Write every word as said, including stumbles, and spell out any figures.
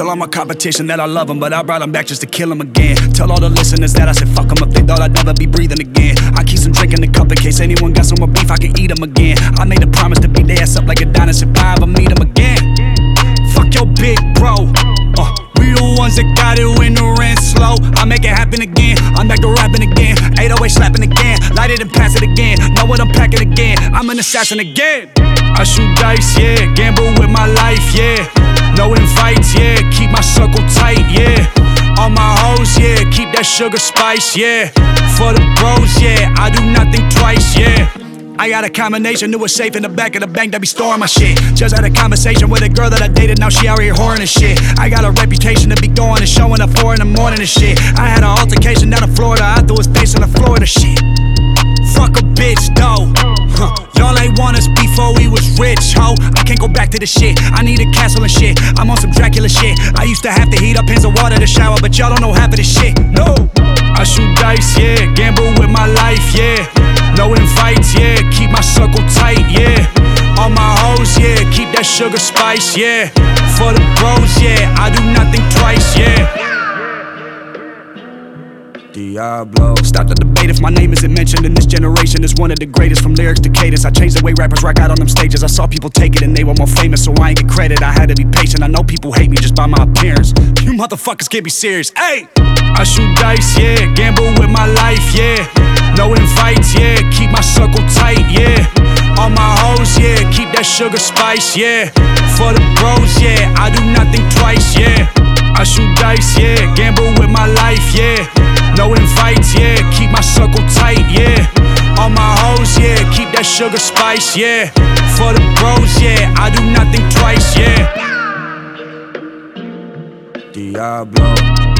Tell all my competition that I love them, but I brought them back just to kill them again. Tell all the listeners that I said fuck them up, they thought I'd never be breathing again. I keep some drink in the cup in case anyone got some more beef, I can eat them again. I made a promise to beat their ass up like a dinosaur if I ever meet them again. Fuck your big bro, uh, we the ones that got it when the rent's slow. I make it happen again, I'm back to rapping again. eight oh eight slapping again, light it and pass it again. Know what I'm packing again, I'm an assassin again. I shoot dice, yeah, gamble with my life, yeah. Know in fights, yeah, keep my circle tight, yeah. All my hoes, yeah, keep that sugar spice, yeah. For the bros, yeah, I do nothing twice, yeah. I got a combination, knew a safe in the back of the bank that be storing my shit. Just had a conversation with a girl that I dated, now she out here whoring and shit. I got a reputation to be going and showing up four in the morning and shit. I had an altercation down in Florida, I threw his face on the floor of the shit. Fuck a bitch, though. Huh. Y'all ain't want us before we was rich, ho. I can't go back to the shit, I need a castle and shit. I'm on some Dracula shit, I used to have to heat up pans of water to shower, but y'all don't know half of this shit, no. I shoot dice, yeah, gamble with my life, yeah. Know in fights, yeah, keep my circle tight, yeah. All my hoes, yeah, keep that sugar spice, yeah. For the bros, yeah, I do nothing twice, yeah. Diablo. Stop the debate if my name isn't mentioned in this generation is one of the greatest. From lyrics to cadence, I changed the way rappers rock out on them stages. I saw people take it and they were more famous, so I ain't get credit. I had to be patient, I know people hate me just by my appearance. You motherfuckers can't be serious, ayy. I shoot dice, yeah, gamble with my life, yeah. Know in fights, yeah, keep my circle tight, yeah. All my hoes, yeah, keep that sugar spice, yeah. For the bros, yeah, I do nothing twice, yeah. I shoot dice, yeah, gamble with my life, yeah. Know in fights, yeah, keep my circle tight, yeah. All my hoes, yeah, keep that sugar spice, yeah. For the bros, yeah, I do nothing twice, yeah. Diablo.